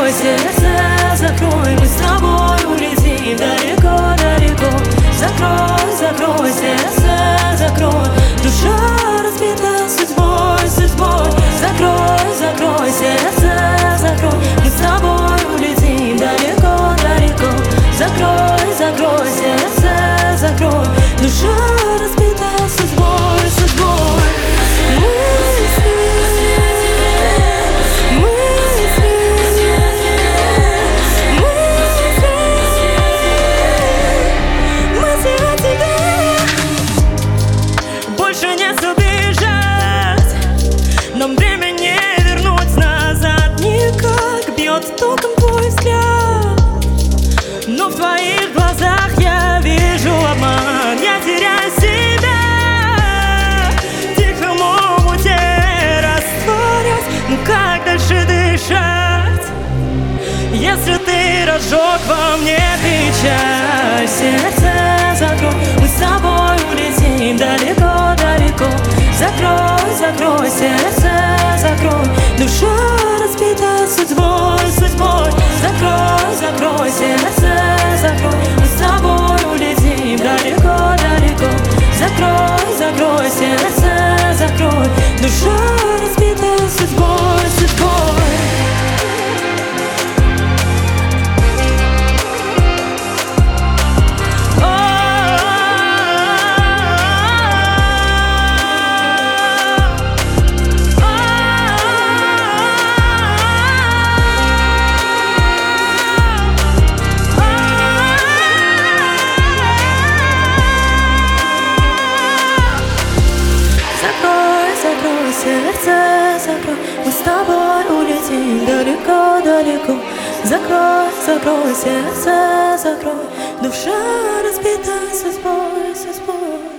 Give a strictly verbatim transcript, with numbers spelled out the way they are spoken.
закрой, сердце закрой, мы с тобой улетим далеко-далеко. Закрой, закрой, сердце закрой, душа разбита судьбой, судьбой. Закрой, закрой, сердце закрой, мы с тобой улетим далеко-далеко. Закрой, закрой, сердце закрой, душа разбита судьбой, судьбой. Нам время не вернуть назад никак. Бьет током твой взгляд, но в твоих глазах я вижу обман. Я теряю себя, в тихом омуте растворясь. Ну как дальше дышать, если ты разжег во мне печаль? Сердце закрой, мы с тобой улетим далеко-далеко. Закрой, закрой, сердце закрой, душа разбита судьбой, судьбой. Закрой, закрой, сердце закрой, мы с тобой улетим далеко-далеко. Закрой, закрой, сердце закрой, душа разбита судьбой, судьбой. Сердце закрой, мы с тобой улетим далеко-далеко. Закрой, закрой, сердце закрой, душа разбита судьбой, судьбой.